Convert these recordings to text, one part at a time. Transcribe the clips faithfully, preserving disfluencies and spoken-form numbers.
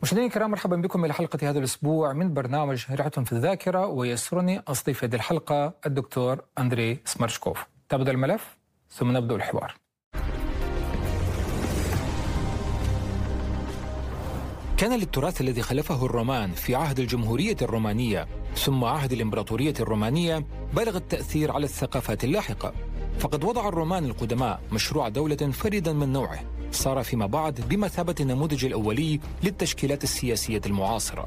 مشاهدينا الكرام، مرحبا بكم إلى حلقة هذا الأسبوع من برنامج رحلة في الذاكرة، ويسرني أستضيف هذه الحلقة الدكتور أندري سمرشكوف. تبدأ الملف ثم نبدأ الحوار. كان للتراث الذي خلفه الرومان في عهد الجمهورية الرومانية ثم عهد الإمبراطورية الرومانية بالغ التأثير على الثقافات اللاحقة، فقد وضع الرومان القدماء مشروع دولة فريدا من نوعه صار فيما بعد بمثابة النموذج الأولي للتشكيلات السياسية المعاصرة.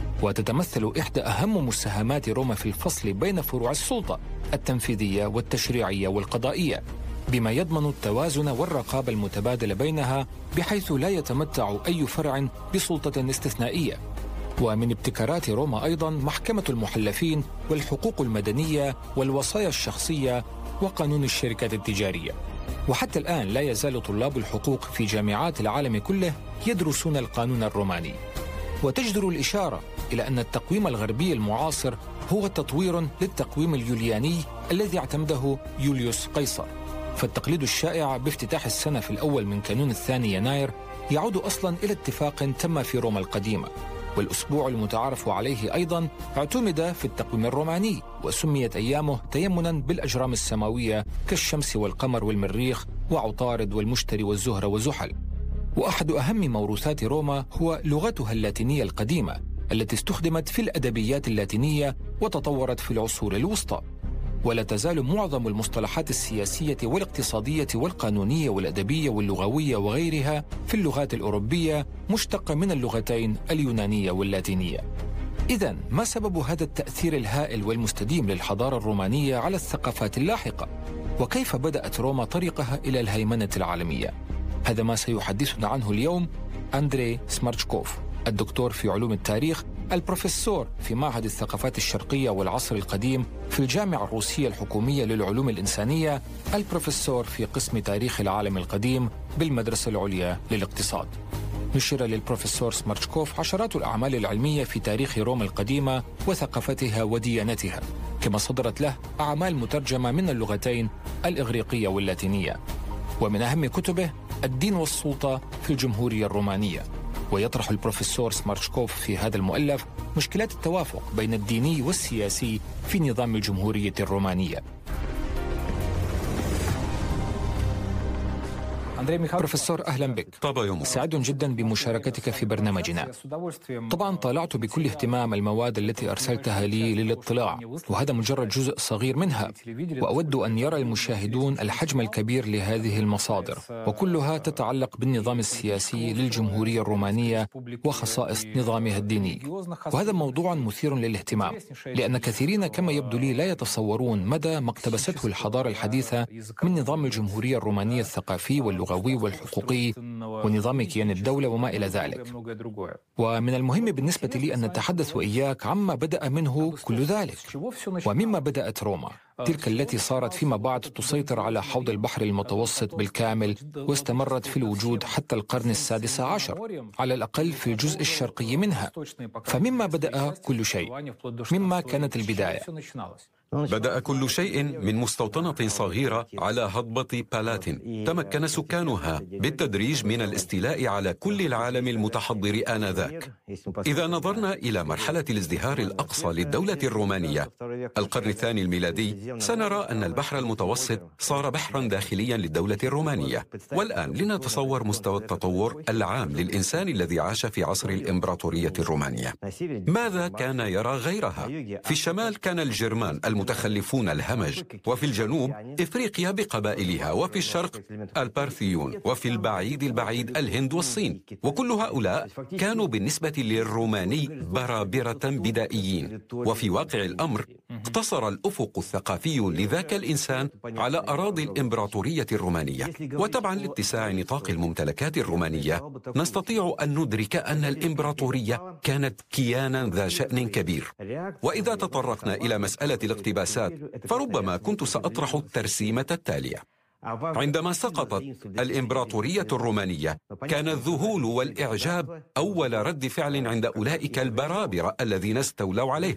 وتتمثل إحدى أهم مساهمات روما في الفصل بين فروع السلطة التنفيذية والتشريعية والقضائية، بما يضمن التوازن والرقابة المتبادلة بينها، بحيث لا يتمتع أي فرع بسلطة استثنائية. ومن ابتكارات روما أيضا محكمة المحلفين والحقوق المدنية والوصايا الشخصية وقانون الشركات التجارية. وحتى الآن لا يزال طلاب الحقوق في جامعات العالم كله يدرسون القانون الروماني. وتجدر الإشارة إلى أن التقويم الغربي المعاصر هو تطوير للتقويم اليولياني الذي اعتمده يوليوس قيصر. فالتقليد الشائع بافتتاح السنة في الأول من كانون الثاني يناير يعود أصلا إلى اتفاق تم في روما القديمة. والأسبوع المتعارف عليه أيضا اعتمد في التقويم الروماني، وسميت أيامه تيمنا بالأجرام السماوية كالشمس والقمر والمريخ وعطارد والمشتري والزهرة وزحل. وأحد أهم موروثات روما هو لغتها اللاتينية القديمة التي استخدمت في الأدبيات اللاتينية وتطورت في العصور الوسطى. ولا تزال معظم المصطلحات السياسية والاقتصادية والقانونية والأدبية واللغوية وغيرها في اللغات الأوروبية مشتقة من اللغتين اليونانية واللاتينية. إذن ما سبب هذا التأثير الهائل والمستديم للحضارة الرومانية على الثقافات اللاحقة؟ وكيف بدأت روما طريقها إلى الهيمنة العالمية؟ هذا ما سيحدثنا عنه اليوم أندري سمرشكوف، الدكتور في علوم التاريخ، البروفيسور في معهد الثقافات الشرقية والعصر القديم في الجامعة الروسية الحكومية للعلوم الإنسانية، البروفيسور في قسم تاريخ العالم القديم بالمدرسة العليا للاقتصاد. نشر للبروفيسور سمرشكوف عشرات الأعمال العلمية في تاريخ روما القديمة وثقافتها وديانتها، كما صدرت له أعمال مترجمة من اللغتين الإغريقية واللاتينية. ومن أهم كتبه الدين والسلطة في الجمهورية الرومانية. ويطرح البروفيسور سمرشكوف في هذا المؤلف مشكلات التوافق بين الديني والسياسي في نظام الجمهورية الرومانية. بروفيسور، أهلا بك. سعيد جدا بمشاركتك في برنامجنا. طبعا طالعت بكل اهتمام المواد التي أرسلتها لي للاطلاع، وهذا مجرد جزء صغير منها، وأود أن يرى المشاهدون الحجم الكبير لهذه المصادر، وكلها تتعلق بالنظام السياسي للجمهورية الرومانية وخصائص نظامها الديني. وهذا موضوع مثير للاهتمام، لأن كثيرين كما يبدو لي لا يتصورون مدى ما اقتبسته الحضارة الحديثة من نظام الجمهورية الرومانية الثقافي واللغوي والحقوقي ونظام كيان الدولة وما إلى ذلك. ومن المهم بالنسبة لي أن نتحدث وإياك عما بدأ منه كل ذلك، ومما بدأت روما، تلك التي صارت فيما بعد تسيطر على حوض البحر المتوسط بالكامل، واستمرت في الوجود حتى القرن السادس عشر على الأقل في الجزء الشرقي منها. فمما بدأ كل شيء، مما كانت البداية. بدأ كل شيء من مستوطنة صغيرة على هضبة بالاتين تمكن سكانها بالتدريج من الاستيلاء على كل العالم المتحضر آنذاك. إذا نظرنا إلى مرحلة الازدهار الأقصى للدولة الرومانية القرن الثاني الميلادي، سنرى أن البحر المتوسط صار بحرا داخليا للدولة الرومانية. والآن لنتصور مستوى التطور العام للإنسان الذي عاش في عصر الإمبراطورية الرومانية. ماذا كان يرى غيرها؟ في الشمال كان الجرمان المتخلفون الهمج، وفي الجنوب إفريقيا بقبائلها، وفي الشرق البارثيون، وفي البعيد البعيد الهند والصين. وكل هؤلاء كانوا بالنسبة للروماني برابرة بدائيين. وفي واقع الأمر اقتصر الأفق الثقافي لذاك الإنسان على أراضي الإمبراطورية الرومانية. وتبعا لاتساع نطاق الممتلكات الرومانية نستطيع أن ندرك أن الإمبراطورية كانت كيانا ذا شأن كبير. وإذا تطرقنا إلى مسألة الاقتباسات، فربما كنت سأطرح الترسيمة التالية. عندما سقطت الإمبراطورية الرومانية كان الذهول والإعجاب أول رد فعل عند أولئك البرابرة الذين استولوا عليها.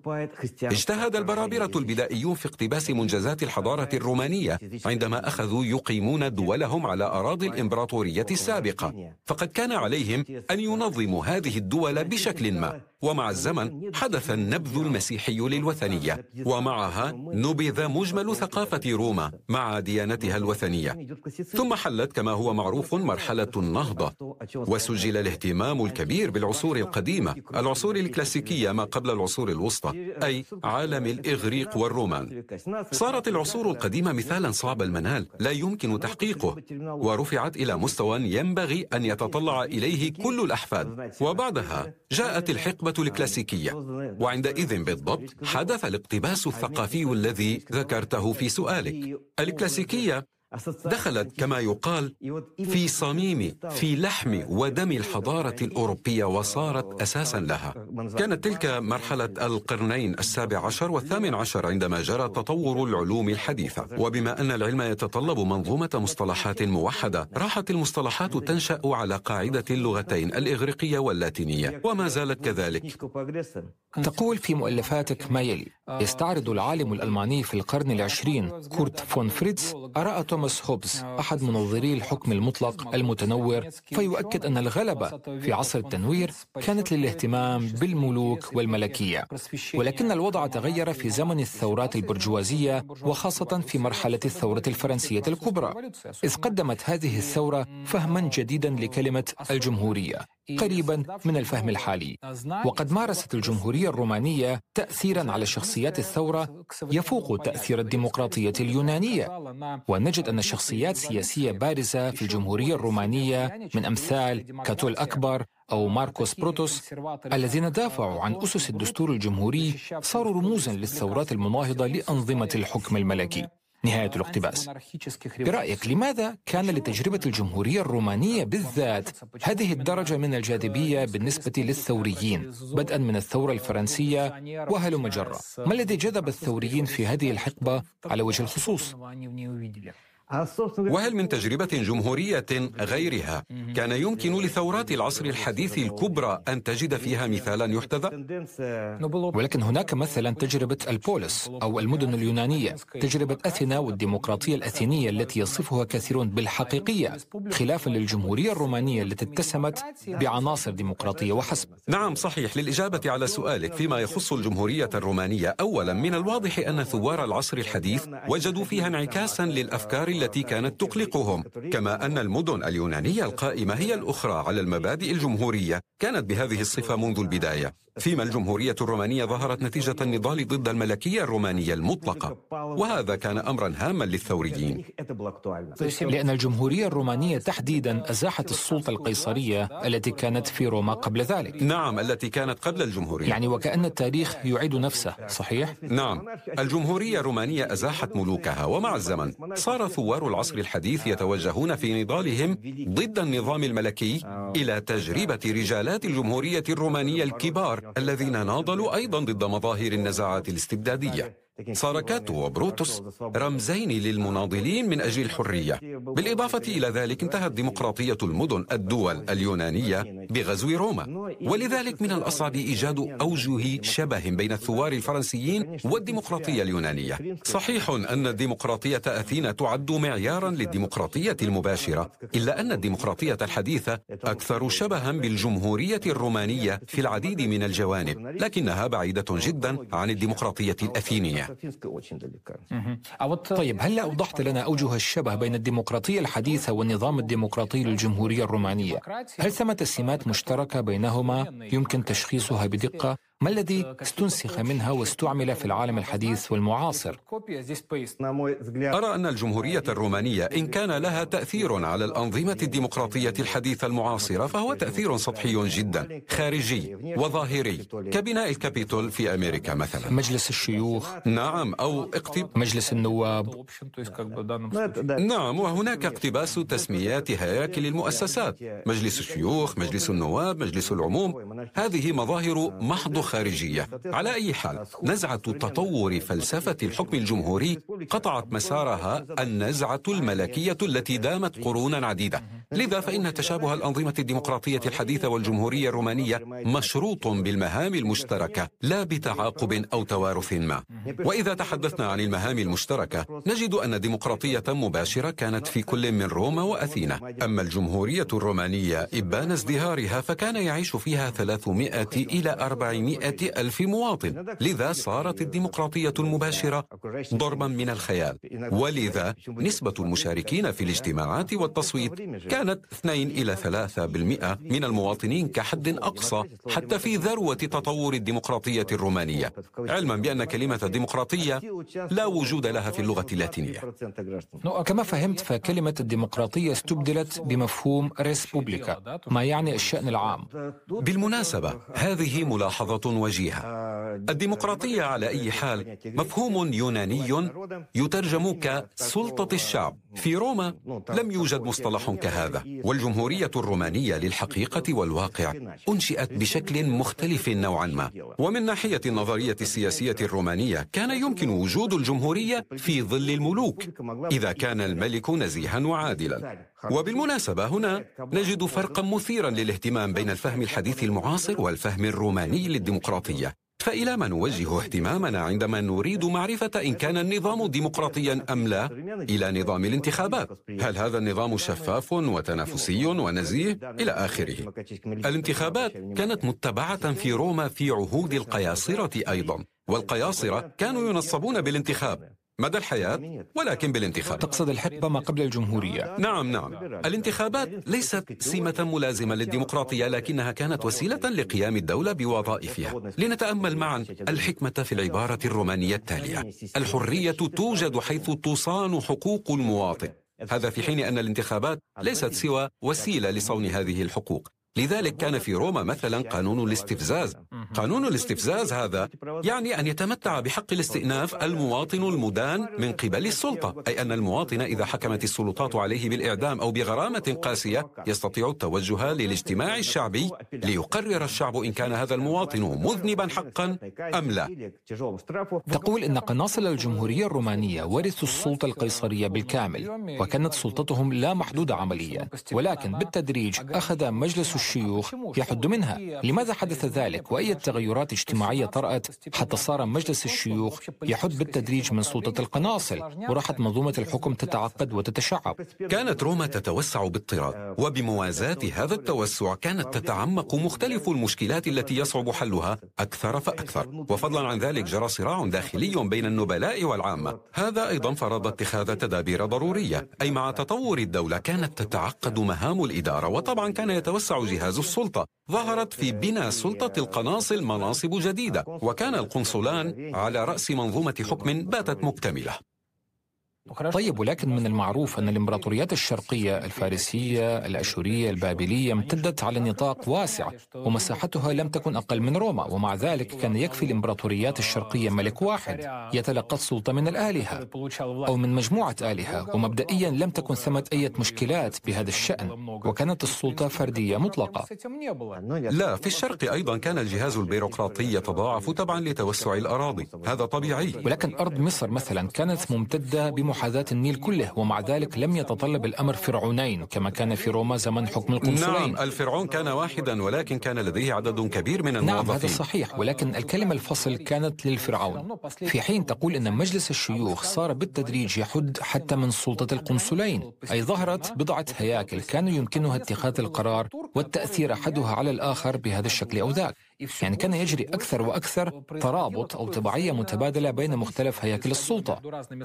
اجتهد البرابرة البدائيون في اقتباس منجزات الحضارة الرومانية عندما أخذوا يقيمون دولهم على أراضي الإمبراطورية السابقة، فقد كان عليهم أن ينظموا هذه الدول بشكل ما، ومع الزمن حدث النبذ المسيحي للوثنية، ومعها نبذ مجمل ثقافة روما مع ديانتها الوثنية. ثم حلت كما هو معروف مرحلة النهضة، وسجل الاهتمام الكبير بالعصور القديمة، العصور الكلاسيكية ما قبل العصور الوسطى، أي عالم الإغريق والرومان. صارت العصور القديمة مثالا صعب المنال لا يمكن تحقيقه، ورفعت إلى مستوى ينبغي أن يتطلع إليه كل الأحفاد. وبعدها جاءت الحقبة الكلاسيكية، وعندئذ بالضبط حدث الاقتباس الثقافي الذي ذكرته في سؤالك. الكلاسيكية دخلت كما يقال في صميم في لحم ودم الحضارة الأوروبية وصارت أساسا لها. كانت تلك مرحلة القرنين السابع عشر والثامن عشر عندما جرى تطور العلوم الحديثة، وبما أن العلم يتطلب منظومة مصطلحات موحدة راحت المصطلحات تنشأ على قاعدة اللغتين الإغريقية واللاتينية، وما زالت كذلك. تقول في مؤلفاتك ما يلي: يستعرض العالم الألماني في القرن العشرين كورت فون فريتز آراء توماس هوبز أحد منظري الحكم المطلق المتنور، فيؤكد أن الغلبة في عصر التنوير كانت للاهتمام بالملوك والملكية، ولكن الوضع تغير في زمن الثورات البرجوازية، وخاصة في مرحلة الثورة الفرنسية الكبرى، إذ قدمت هذه الثورة فهما جديدا لكلمة الجمهورية قريبا من الفهم الحالي. وقد مارست الجمهورية الرومانية تأثيرا على شخصيات الثورة يفوق تأثير الديمقراطية اليونانية، ونجد أن شخصيات سياسية بارزة في الجمهورية الرومانية من أمثال كاتو الأكبر أو ماركوس بروتوس الذين دافعوا عن أسس الدستور الجمهوري صاروا رموزا للثورات المناهضة لأنظمة الحكم الملكي. نهاية الاقتباس. برأيك لماذا كان لتجربة الجمهورية الرومانية بالذات هذه الدرجة من الجاذبية بالنسبة للثوريين، بدءا من الثورة الفرنسية وهلم جرة؟ ما الذي جذب الثوريين في هذه الحقبة على وجه الخصوص؟ وهل من تجربة جمهورية غيرها كان يمكن لثورات العصر الحديث الكبرى أن تجد فيها مثالا يحتذى؟ ولكن هناك مثلا تجربة البوليس أو المدن اليونانية، تجربة أثينا والديمقراطية الأثينية التي يصفها كثيرون بالحقيقية، خلافا للجمهورية الرومانية التي اتسمت بعناصر ديمقراطية وحسب. نعم صحيح. للإجابة على سؤالك فيما يخص الجمهورية الرومانية، أولا من الواضح أن ثوار العصر الحديث وجدوا فيها انعكاسا للأفكار التي كانت تقلقهم، كما أن المدن اليونانية القائمة هي الأخرى على المبادئ الجمهورية كانت بهذه الصفة منذ البداية، فيما الجمهورية الرومانية ظهرت نتيجة النضال ضد الملكية الرومانية المطلقة، وهذا كان أمرا هاما للثوريين. لأن الجمهورية الرومانية تحديدا أزاحت السلطة القيصرية التي كانت في روما قبل ذلك. نعم، التي كانت قبل الجمهورية. يعني وكأن التاريخ يعيد نفسه، صحيح؟ نعم، الجمهورية الرومانية أزاحت ملوكها، ومع الزمن صار ثوار العصر الحديث يتوجهون في نضالهم ضد النظام الملكي إلى تجربة رجالات الجمهورية الرومانية الكبار الذين ناضلوا أيضا ضد مظاهر النزاعات الاستبدادية. صار كاتو وبروتوس رمزين للمناضلين من أجل الحرية. بالإضافة إلى ذلك انتهت ديمقراطية المدن الدول اليونانية بغزو روما، ولذلك من الأصعب إيجاد أوجه شبه بين الثوار الفرنسيين والديمقراطية اليونانية. صحيح أن الديمقراطية أثينا تعد معيارا للديمقراطية المباشرة، إلا أن الديمقراطية الحديثة أكثر شبها بالجمهورية الرومانية في العديد من الجوانب، لكنها بعيدة جدا عن الديمقراطية الأثينية. طيب، هل أوضحت لنا أوجه الشبه بين الديمقراطية الحديثة والنظام الديمقراطي للجمهورية الرومانية؟ هل ثمة سمات مشتركة بينهما يمكن تشخيصها بدقة؟ ما الذي استنسخ منها واستعمل في العالم الحديث والمعاصر؟ أرى أن الجمهورية الرومانية إن كان لها تأثير على الأنظمة الديمقراطية الحديثة المعاصرة فهو تأثير سطحي جدا، خارجي وظاهري، كبناء الكابيتول في أمريكا مثلا، مجلس الشيوخ، نعم، أو اقتب... مجلس النواب. نعم، وهناك اقتباس تسميات هياكل المؤسسات، مجلس الشيوخ، مجلس النواب، مجلس العموم. هذه مظاهر محض الخارجية. على أي حال، نزعة تطور فلسفة الحكم الجمهوري قطعت مسارها النزعة الملكية التي دامت قرونا عديدة. لذا فإن تشابه الأنظمة الديمقراطية الحديثة والجمهورية الرومانية مشروط بالمهام المشتركة لا بتعاقب أو توارث ما. وإذا تحدثنا عن المهام المشتركة نجد أن ديمقراطية مباشرة كانت في كل من روما وأثينا. أما الجمهورية الرومانية إبان ازدهارها فكان يعيش فيها ثلاثمائة إلى أربعمائة ألف مواطن، لذا صارت الديمقراطية المباشرة ضربا من الخيال. ولذا نسبة المشاركين في الاجتماعات والتصويت كانت اثنين إلى ثلاثة بالمئة من المواطنين كحد أقصى حتى في ذروة تطور الديمقراطية الرومانية، علما بأن كلمة الديمقراطية لا وجود لها في اللغة اللاتينية. كما فهمت فكلمة الديمقراطية استبدلت بمفهوم ريسبوبليكا، ما يعني الشأن العام. بالمناسبة هذه ملاحظة وجيهة. الديمقراطية على أي حال مفهوم يوناني يترجم كسلطة الشعب. في روما لم يوجد مصطلح كهذا، والجمهورية الرومانية للحقيقة والواقع أنشئت بشكل مختلف نوعا ما. ومن ناحية النظرية السياسية الرومانية كان يمكن وجود الجمهورية في ظل الملوك إذا كان الملك نزيها وعادلا. وبالمناسبة هنا نجد فرقا مثيرا للاهتمام بين الفهم الحديث المعاصر والفهم الروماني للديمقراطية. فإلى ما نوجه اهتمامنا عندما نريد معرفة إن كان النظام ديمقراطيا أم لا؟ إلى نظام الانتخابات. هل هذا النظام شفاف وتنافسي ونزيه؟ إلى آخره. الانتخابات كانت متبعة في روما في عهود القياصرة أيضا، والقياصرة كانوا ينصبون بالانتخاب مدى الحياة ولكن بالانتخاب. تقصد الحقبة ما قبل الجمهورية؟ نعم نعم. الانتخابات ليست سمة ملازمة للديمقراطية، لكنها كانت وسيلة لقيام الدولة بوظائفها. لنتأمل معا الحكمة في العبارة الرومانية التالية: الحرية توجد حيث تصان حقوق المواطن. هذا في حين أن الانتخابات ليست سوى وسيلة لصون هذه الحقوق. لذلك كان في روما مثلا قانون الاستفزاز. قانون الاستفزاز هذا يعني أن يتمتع بحق الاستئناف المواطن المدان من قبل السلطة، أي أن المواطن إذا حكمت السلطات عليه بالإعدام أو بغرامة قاسية يستطيع التوجه للاجتماع الشعبي ليقرر الشعب إن كان هذا المواطن مذنبا حقا أم لا. تقول إن قناصل الجمهورية الرومانية ورثوا السلطة القيصرية بالكامل، وكانت سلطتهم لا محدودة عمليا، ولكن بالتدريج أخذ مجلس الشيوخ يحد منها. لماذا حدث ذلك؟ وأي تغيرات اجتماعية طرأت حتى صار مجلس الشيوخ يحد بالتدريج من سلطة القناصل، وراحت منظومة الحكم تتعقد وتتشعب؟ كانت روما تتوسع باضطراد، وبموازاة هذا التوسع كانت تتعمق مختلف المشكلات التي يصعب حلها أكثر فأكثر. وفضلا عن ذلك جرى صراع داخلي بين النبلاء والعامة. هذا أيضا فرض اتخاذ تدابير ضرورية، أي مع تطور الدولة كانت تتعقد مهام الإدارة، وطبعا كان يتوسع جهاز السلطة. ظهرت في بناء سلطة القناصل مناصب جديدة، وكان القنصلان على رأس منظومة حكم باتت مكتملة. طيب، ولكن من المعروف أن الإمبراطوريات الشرقية الفارسية، الأشورية، البابلية امتدت على نطاق واسع ومساحتها لم تكن أقل من روما، ومع ذلك كان يكفي الإمبراطوريات الشرقية ملك واحد يتلقى السلطة من الآلهة أو من مجموعة آلهة، ومبدئيا لم تكن ثمة أي مشكلات بهذا الشأن، وكانت السلطة فردية مطلقة. لا، في الشرق أيضا كان الجهاز البيروقراطي يتضاعف تبعا لتوسع الأراضي، هذا طبيعي. ولكن أرض مصر مثلا كانت ممتدة بمحاذاة النيل كله، ومع ذلك لم يتطلب الأمر فرعونين كما كان في روما زمن حكم القنصلين. نعم، الفرعون كان واحدا ولكن كان لديه عدد كبير من الموظفين. نعم، هذا صحيح، ولكن الكلمة الفصل كانت للفرعون، في حين تقول أن مجلس الشيوخ صار بالتدريج يحد حتى من سلطة القنصلين، أي ظهرت بضعة هياكل كان يمكنها اتخاذ القرار والتأثير أحدها على الآخر بهذا الشكل أو ذاك. يعني كان يجري أكثر وأكثر ترابط أو تبعية متبادلة بين مختلف هياكل السلطة.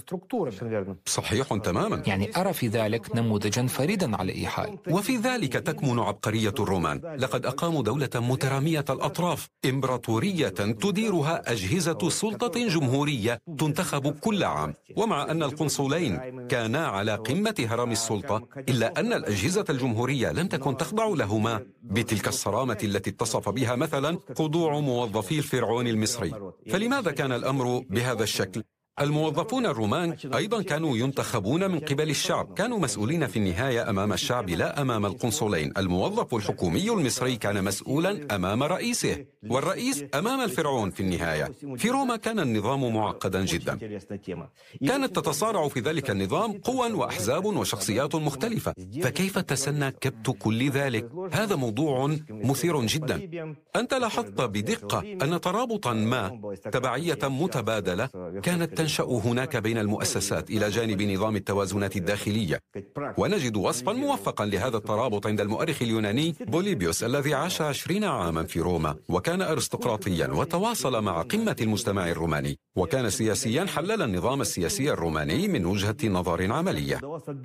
صحيح تماما. يعني أرى في ذلك نموذجا فريدا على أي حال. وفي ذلك تكمن عبقرية الرومان. لقد أقاموا دولة مترامية الأطراف، إمبراطورية تديرها أجهزة سلطة جمهورية تنتخب كل عام. ومع أن القنصلين كانا على قمة هرم السلطة، إلا أن الأجهزة الجمهورية لم تكن تخضع لهما بتلك الصرامة التي اتصف بها مثلا خضوع موظفي الفرعون المصري. فلماذا كان الأمر بهذا الشكل؟ الموظفون الرومان أيضا كانوا ينتخبون من قبل الشعب، كانوا مسؤولين في النهاية أمام الشعب لا أمام القنصلين. الموظف الحكومي المصري كان مسؤولا أمام رئيسه، والرئيس أمام الفرعون في النهاية. في روما كان النظام معقدا جدا، كانت تتصارع في ذلك النظام قوى وأحزاب وشخصيات مختلفة، فكيف تسنى كبت كل ذلك؟ هذا موضوع مثير جدا. أنت لاحظت بدقة أن ترابطا ما، تبعية متبادلة كانت تنشأ هناك بين المؤسسات إلى جانب نظام التوازنات الداخلية. ونجد وصفا موفقا لهذا الترابط عند المؤرخ اليوناني بوليبيوس الذي عاش عشرين عاما في روما، وكان أرستقراطيا وتواصل مع قمة المجتمع الروماني، وكان سياسيا حلل النظام السياسي الروماني من وجهة نظر عملية.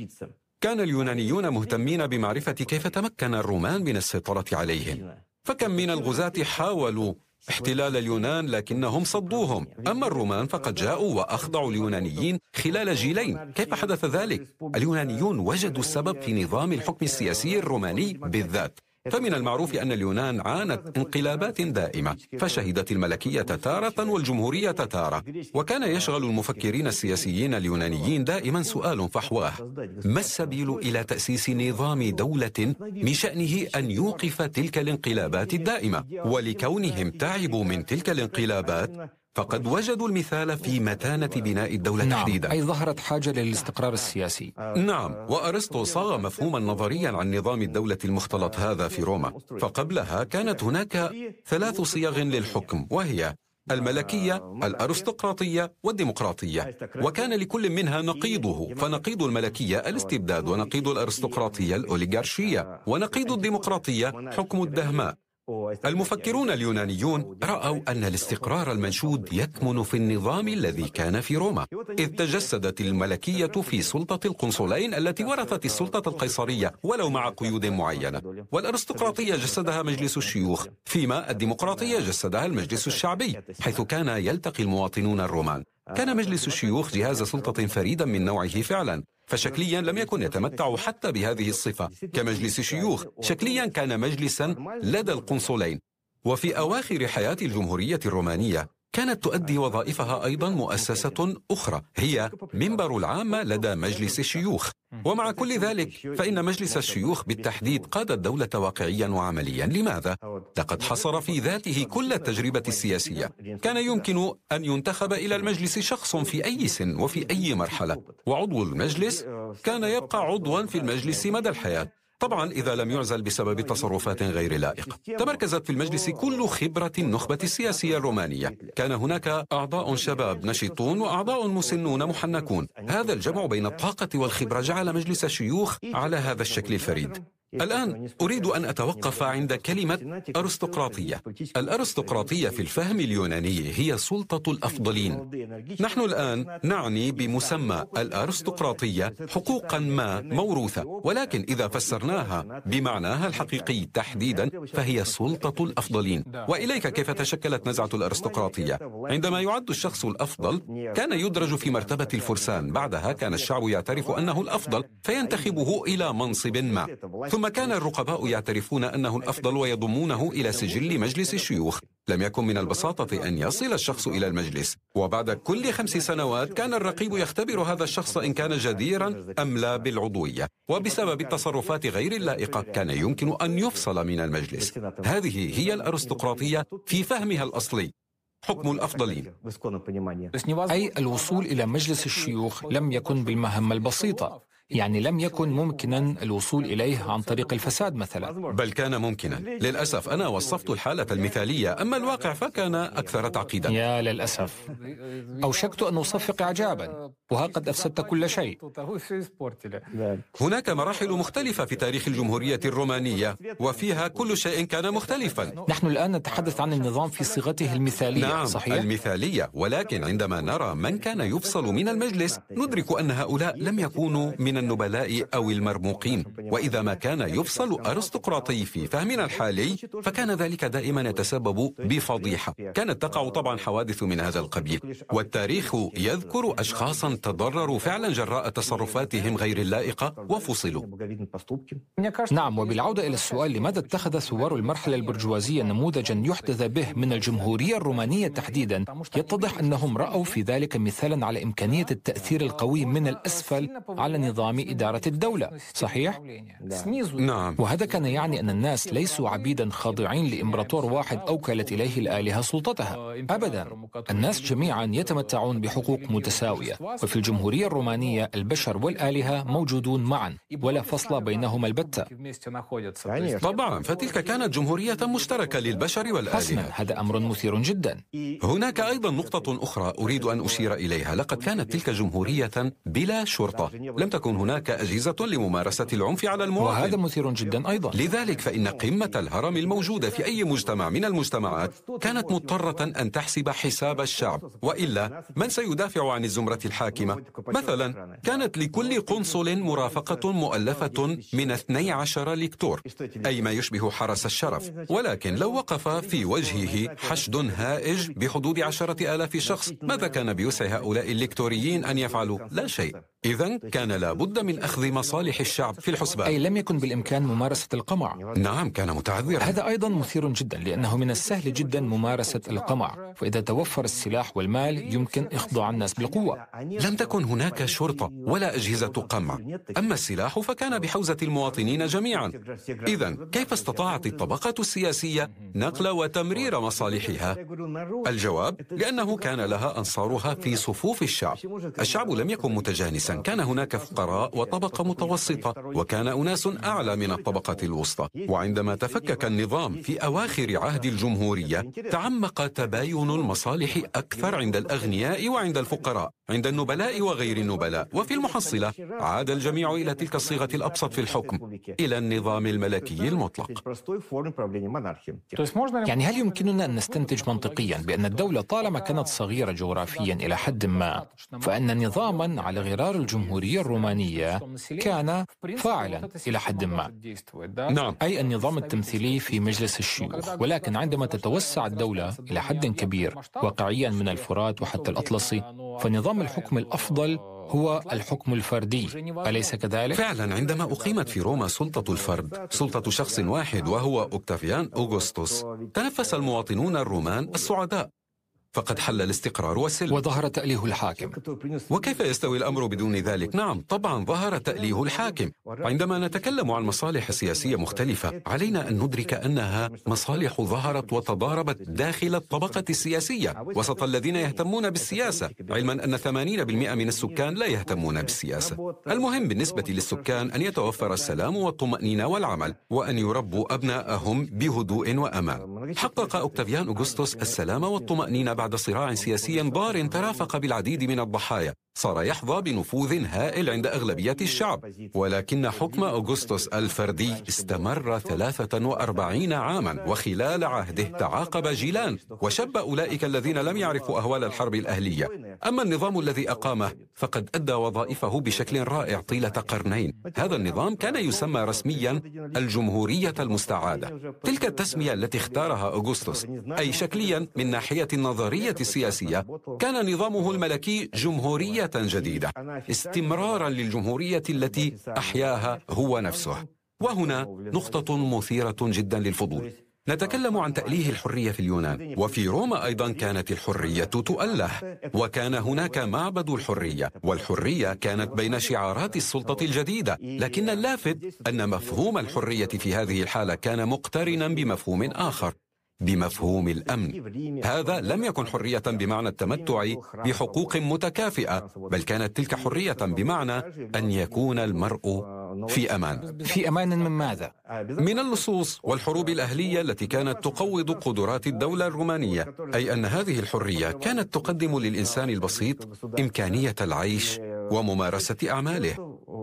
كان اليونانيون مهتمين بمعرفة كيف تمكن الرومان من السيطرة عليهم، فكم من الغزاة حاولوا احتلال اليونان لكنهم صدوهم، أما الرومان فقد جاءوا وأخضعوا اليونانيين خلال جيلين. كيف حدث ذلك؟ اليونانيون وجدوا السبب في نظام الحكم السياسي الروماني بالذات. فمن المعروف أن اليونان عانت انقلابات دائمة، فشهدت الملكية تارة والجمهورية تارة، وكان يشغل المفكرين السياسيين اليونانيين دائما سؤال فحواه: ما السبيل إلى تأسيس نظام دولة من شأنه أن يوقف تلك الانقلابات الدائمة؟ ولكونهم تعبوا من تلك الانقلابات فقد وجدوا المثال في متانة بناء الدولة نعم. تحديدا. أي ظهرت حاجة للاستقرار السياسي. نعم، وأرسطو صاغ مفهوما نظريا عن نظام الدولة المختلط هذا في روما. فقبلها كانت هناك ثلاث صيغ للحكم، وهي الملكية، الأرستقراطية، والديمقراطية، وكان لكل منها نقيضه. فنقيض الملكية الاستبداد، ونقيض الأرستقراطية الأوليغارشية، ونقيض الديمقراطية حكم الدهماء. المفكرون اليونانيون رأوا أن الاستقرار المنشود يكمن في النظام الذي كان في روما، إذ تجسدت الملكية في سلطة القنصلين التي ورثت السلطة القيصرية ولو مع قيود معينة، والأرستقراطية جسدها مجلس الشيوخ، فيما الديمقراطية جسدها المجلس الشعبي حيث كان يلتقي المواطنون الرومان. كان مجلس الشيوخ جهاز سلطة فريدا من نوعه فعلا، فشكليا لم يكن يتمتع حتى بهذه الصفة كمجلس شيوخ، شكليا كان مجلسا لدى القنصلين. وفي أواخر حياة الجمهورية الرومانية كانت تؤدي وظائفها أيضا مؤسسة أخرى، هي منبر العامة لدى مجلس الشيوخ. ومع كل ذلك فإن مجلس الشيوخ بالتحديد قاد الدولة واقعيا وعمليا. لماذا؟ لقد حصر في ذاته كل التجربة السياسية. كان يمكن أن ينتخب إلى المجلس شخص في أي سن وفي أي مرحلة، وعضو المجلس كان يبقى عضوا في المجلس مدى الحياة، طبعا إذا لم يعزل بسبب تصرفات غير لائقة. تمركزت في المجلس كل خبرة النخبة السياسية الرومانية، كان هناك أعضاء شباب نشيطون وأعضاء مسنون محنكون. هذا الجمع بين الطاقة والخبرة جعل مجلس الشيوخ على هذا الشكل الفريد. الآن أريد أن أتوقف عند كلمة أرستقراطية. الأرستقراطية في الفهم اليوناني هي سلطة الأفضلين. نحن الآن نعني بمسمى الأرستقراطية حقوقا ما موروثة، ولكن إذا فسرناها بمعناها الحقيقي تحديدا فهي سلطة الأفضلين. وإليك كيف تشكلت نزعة الأرستقراطية. عندما يعد الشخص الأفضل كان يدرج في مرتبة الفرسان، بعدها كان الشعب يعترف أنه الأفضل فينتخبه إلى منصب ما، ثم كان الرقباء يعترفون أنه الأفضل ويضمونه إلى سجل مجلس الشيوخ. لم يكن من البساطة أن يصل الشخص إلى المجلس، وبعد كل خمس سنوات كان الرقيب يختبر هذا الشخص إن كان جديرا أم لا بالعضوية، وبسبب التصرفات غير اللائقة كان يمكن أن يفصل من المجلس. هذه هي الأرستقراطية في فهمها الأصلي، حكم الأفضلين. أي الوصول إلى مجلس الشيوخ لم يكن بالمهمة البسيطة، يعني لم يكن ممكنا الوصول إليه عن طريق الفساد مثلا. بل كان ممكنا. للأسف أنا وصفت الحالة المثالية، أما الواقع فكان أكثر تعقيدا. يا للأسف، أوشكت أن أصفق إعجابا، وها قد أفسدت كل شيء. هناك مراحل مختلفة في تاريخ الجمهورية الرومانية، وفيها كل شيء كان مختلفا. نحن الآن نتحدث عن النظام في صيغته المثالية. نعم، صحيح؟ المثالية، ولكن عندما نرى من كان يفصل من المجلس ندرك أن هؤلاء لم يكونوا من من النبلاء أو المرموقين، وإذا ما كان يفصل أرستقراطي في فهمنا الحالي فكان ذلك دائما يتسبب بفضيحة. كانت تقع طبعا حوادث من هذا القبيل، والتاريخ يذكر أشخاصا تضرروا فعلا جراء تصرفاتهم غير اللائقة وفصلوا. نعم، وبالعودة إلى السؤال لماذا اتخذ ثوار المرحلة البرجوازية نموذجا يحتذى به من الجمهورية الرومانية تحديدا، يتضح أنهم رأوا في ذلك مثالا على إمكانية التأثير القوي من الأسفل على نظام إدارة الدولة، صحيح؟ نعم. وهذا كان يعني أن الناس ليسوا عبيدا خاضعين لإمبراطور واحد أوكلت إليه الآلهة سلطتها، أبدا. الناس جميعا يتمتعون بحقوق متساوية، وفي الجمهورية الرومانية البشر والآلهة موجودون معا ولا فصل بينهما البتة. طبعا، فتلك كانت جمهورية مشتركة للبشر والآلهة. حسنا، هذا أمر مثير جدا. هناك أيضا نقطة أخرى أريد أن أشير إليها. لقد كانت تلك جمهورية بلا شرطة، لم تكن هناك أجهزة لممارسة العنف على المواطن، وهذا مثير جدا أيضا. لذلك فإن قمة الهرم الموجودة في أي مجتمع من المجتمعات كانت مضطرة أن تحسب حساب الشعب، وإلا من سيدافع عن الزمرة الحاكمة؟ مثلا كانت لكل قنصل مرافقة مؤلفة من اثني عشر لكتور، أي ما يشبه حرس الشرف، ولكن لو وقف في وجهه حشد هائج بحدود عشرة آلاف شخص، ماذا كان بيسع هؤلاء الليكتوريين أن يفعلوا؟ لا شيء. إذن كان لابد من أخذ مصالح الشعب في الحسبان. أي لم يكن بالإمكان ممارسة القمع. نعم، كان متعذرا. هذا أيضا مثير جدا، لأنه من السهل جدا ممارسة القمع، فإذا توفر السلاح والمال يمكن إخضاع الناس بالقوة. لم تكن هناك شرطة ولا أجهزة قمع، أما السلاح فكان بحوزة المواطنين جميعا. إذن كيف استطاعت الطبقة السياسية نقل وتمرير مصالحها؟ الجواب: لأنه كان لها أنصارها في صفوف الشعب. الشعب لم يكن متجانسا، كان هناك فقراء وطبقة متوسطة، وكان أناس أعلى من الطبقة الوسطى. وعندما تفكك النظام في أواخر عهد الجمهورية تعمق تباين المصالح أكثر عند الأغنياء وعند الفقراء، عند النبلاء وغير النبلاء، وفي المحصلة عاد الجميع إلى تلك الصيغة الأبسط في الحكم، إلى النظام الملكي المطلق. يعني هل يمكننا أن نستنتج منطقيا بأن الدولة طالما كانت صغيرة جغرافيا إلى حد ما، فأن نظاما على غرار الجمهورية الرومانية كان فاعلا إلى حد ما؟ نعم. أي النظام التمثيلي في مجلس الشيوخ. ولكن عندما تتوسع الدولة إلى حد كبير واقعيا من الفرات وحتى الأطلسي، فنظام الحكم الأفضل هو الحكم الفردي، أليس كذلك؟ فعلا، عندما أقيمت في روما سلطة الفرد، سلطة شخص واحد وهو أوكتافيان أوغسطس، تنفس المواطنون الرومان السعداء، فقد حل الاستقرار والسلم وظهر تأليه الحاكم. وكيف يستوي الأمر بدون ذلك؟ نعم طبعا، ظهر تأليه الحاكم. عندما نتكلم عن مصالح سياسية مختلفة، علينا أن ندرك أنها مصالح ظهرت وتضاربت داخل الطبقة السياسية وسط الذين يهتمون بالسياسة، علما أن ثمانين بالمئة من السكان لا يهتمون بالسياسة. المهم بالنسبة للسكان أن يتوفر السلام والطمأنينة والعمل، وأن يربوا أبناءهم بهدوء وأمان. حقق أوكتافيان أوغسطس السلام والطمأنينة بعد صراع سياسي ضار ترافق بالعديد من الضحايا. صار يحظى بنفوذ هائل عند أغلبية الشعب، ولكن حكم أوغسطس الفردي استمر ثلاثة وأربعين عاما، وخلال عهده تعاقب جيلان وشب أولئك الذين لم يعرفوا أهوال الحرب الأهلية. أما النظام الذي أقامه فقد أدى وظائفه بشكل رائع طيلة قرنين. هذا النظام كان يسمى رسميا الجمهورية المستعادة. تلك التسمية التي اختارها أوغسطس، أي شكليا من ناحية النظرية السياسية كان نظامه الملكي جمهورية جديدة، استمرارا للجمهورية التي أحياها هو نفسه. وهنا نقطة مثيرة جدا للفضول. نتكلم عن تأليه الحرية في اليونان، وفي روما أيضا كانت الحرية تؤله، وكان هناك معبد الحرية، والحرية كانت بين شعارات السلطة الجديدة. لكن اللافت أن مفهوم الحرية في هذه الحالة كان مقترنا بمفهوم آخر، بمفهوم الأمن. هذا لم يكن حرية بمعنى التمتع بحقوق متكافئة، بل كانت تلك حرية بمعنى أن يكون المرء في أمان. في أمان من ماذا؟ من اللصوص والحروب الأهلية التي كانت تقوض قدرات الدولة الرومانية. أي أن هذه الحرية كانت تقدم للإنسان البسيط إمكانية العيش وممارسة أعماله.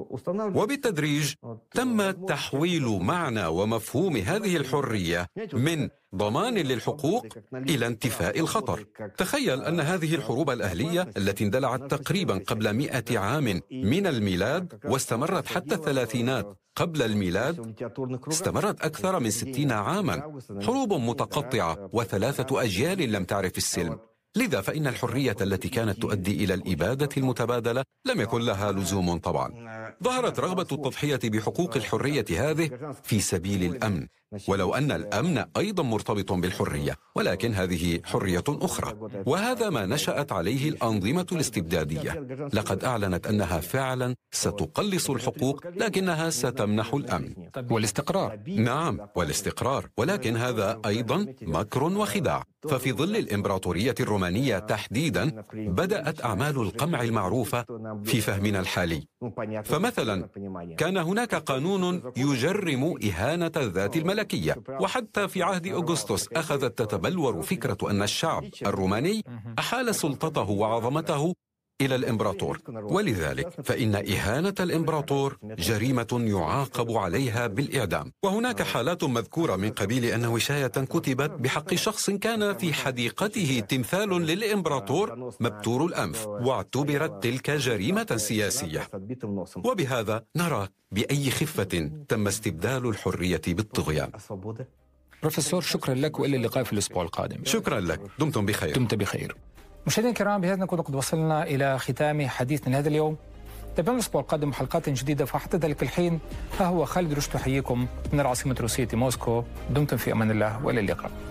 وبالتدريج تم تحويل معنى ومفهوم هذه الحرية من ضمان للحقوق إلى انتفاء الخطر. تخيل أن هذه الحروب الأهلية التي اندلعت تقريبا قبل مئة عام من الميلاد واستمرت حتى الثلاثينات قبل الميلاد استمرت أكثر من ستين عاما، حروب متقطعة وثلاثة أجيال لم تعرف السلم. لذا فإن الحرية التي كانت تؤدي إلى الإبادة المتبادلة لم يكن لها لزوم طبعا. ظهرت رغبة التضحية بحقوق الحرية هذه في سبيل الأمن، ولو أن الأمن أيضا مرتبط بالحرية، ولكن هذه حرية أخرى، وهذا ما نشأت عليه الأنظمة الاستبدادية. لقد أعلنت أنها فعلا ستقلص الحقوق لكنها ستمنح الأمن والاستقرار. نعم، والاستقرار، ولكن هذا أيضا مكر وخداع. ففي ظل الإمبراطورية الرومانية تحديدا بدأت أعمال القمع المعروفة في فهمنا الحالي. فمثلا كان هناك قانون يجرم إهانة الذات الملكية، وحتى في عهد أغسطس أخذت تتبلور فكرة أن الشعب الروماني أحال سلطته وعظمته إلى الإمبراطور، ولذلك فإن إهانة الإمبراطور جريمة يعاقب عليها بالإعدام. وهناك حالات مذكورة من قبيل أن وشاية كتبت بحق شخص كان في حديقته تمثال للإمبراطور مبتور الأنف، واعتبرت تلك جريمة سياسية. وبهذا نرى بأي خفة تم استبدال الحرية بالطغيان. بروفيسور، شكرا لك وإلى اللقاء في الأسبوع القادم. شكرا لك، دمتم بخير. دمت بخير. مشاهدينا الكرام، بهذا نكون قد وصلنا إلى ختام حديثنا لهذا اليوم. تابعونا الأسبوع القادم حلقات جديدة، فحتى ذلك الحين ها هو خالد رشد يحييكم من العاصمة الروسية موسكو. دمتم في أمان الله وإلى اللقاء.